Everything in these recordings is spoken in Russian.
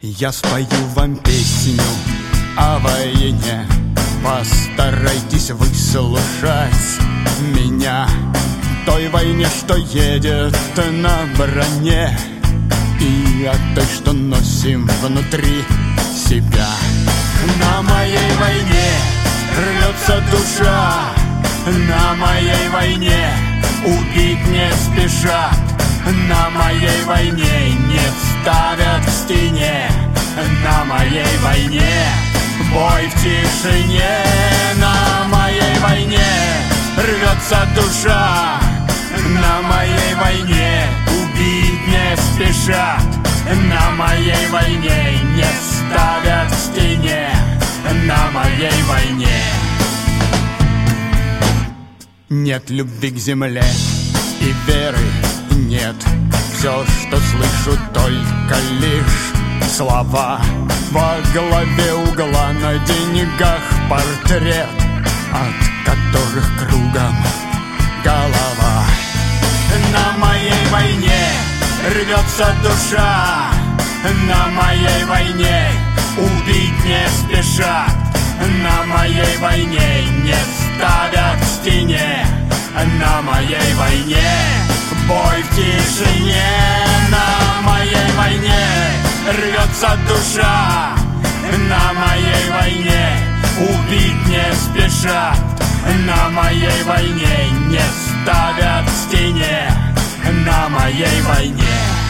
Я спою вам песню о войне. Постарайтесь выслушать меня. Той войне, что едет на броне, и о той, что носим внутри себя. На моей войне рвется душа, на моей войне убить не спешат, на моей войне не ставят к стене, на моей войне бой в тишине. На моей войне рвется душа, на моей войне убить не спешат, на моей войне не ставят к стене, на моей войне. Нет любви к земле и веры нет. Все, что слышу, только лишь слова. Во главе угла на деньгах портрет, от которых кругом голова. На моей войне рвется душа, на моей войне убить не спешат, на моей войне не ставят к стене, на моей войне бой в тишине. На моей войне рвется душа, на моей войне убить не спешат, на моей войне не ставят к стене, на моей войне.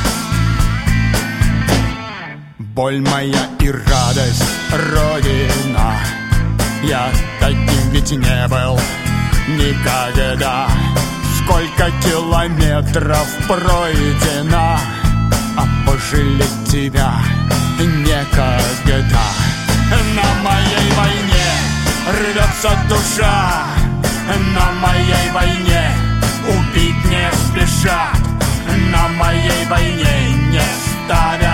Боль моя и радость Родина, я таким ведь не был никогда. Сколько километров пройдено, а пожалеть тебя некогда. На моей войне рвется душа, на моей войне убить не спешат, на моей войне не ставят